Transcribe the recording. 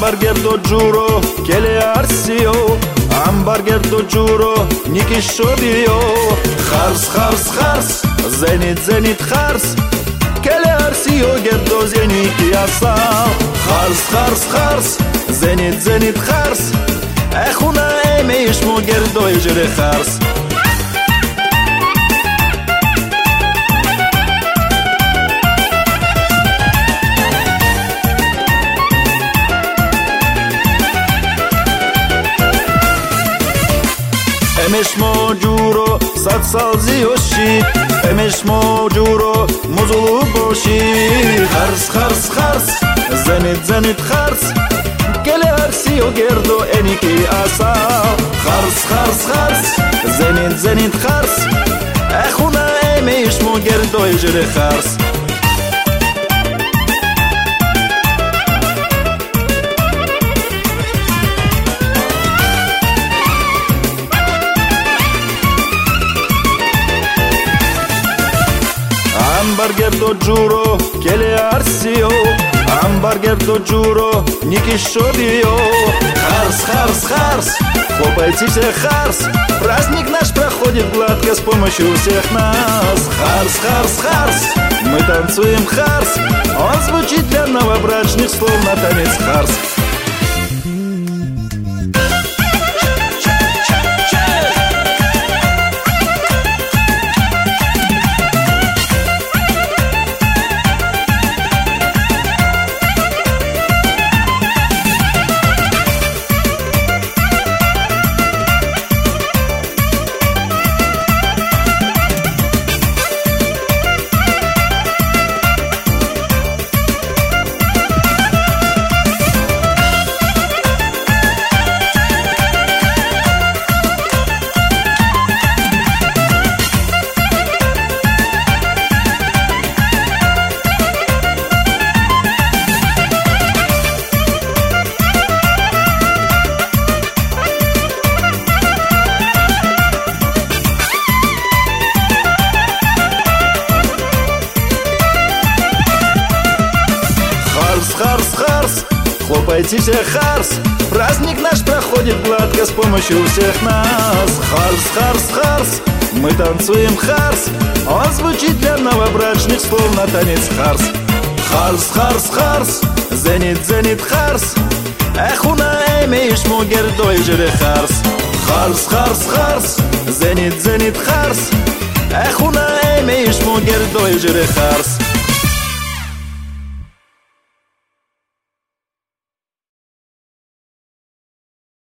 Hamburger do giuro che le arsio, hamburger do giuro niki shodio. Khars khars khars zenit zenit khars che le arsio gerdo zeniki asa. Khars khars khars zenit zenit khars اخونا ايش مو gerdo ejre khars. Emeshmo giuro satsalzi yoshi, emeshmo giuro muzulu boshi. Khars khars khars zenit zenit khars kele arsio gerdo eniki asa. Khars khars khars zenit zenit khars اخونا emeshmo gerdo ejre khars. Hamburger do giuro che le arsio, hamburger do giuro ники shodio. Харс, харс, харс, хлопайте все харс, праздник наш проходит гладко с помощью всех нас. Харс, харс, харс, мы танцуем харс, он звучит для новобрачных словно танец харс. Харс, харс, хлопайте все харс, праздник наш проходит гладко с помощью всех нас. Харс, харс, харс, мы танцуем харс, он звучит для новобрачных словно танец харс. Харс, харс, харс, зенит, зенит харс اخونا ايش مو gerdo ejre харс. Харс, харс, харс, зенит, зенит харс اخونا ايش مو gerdo ejre харс.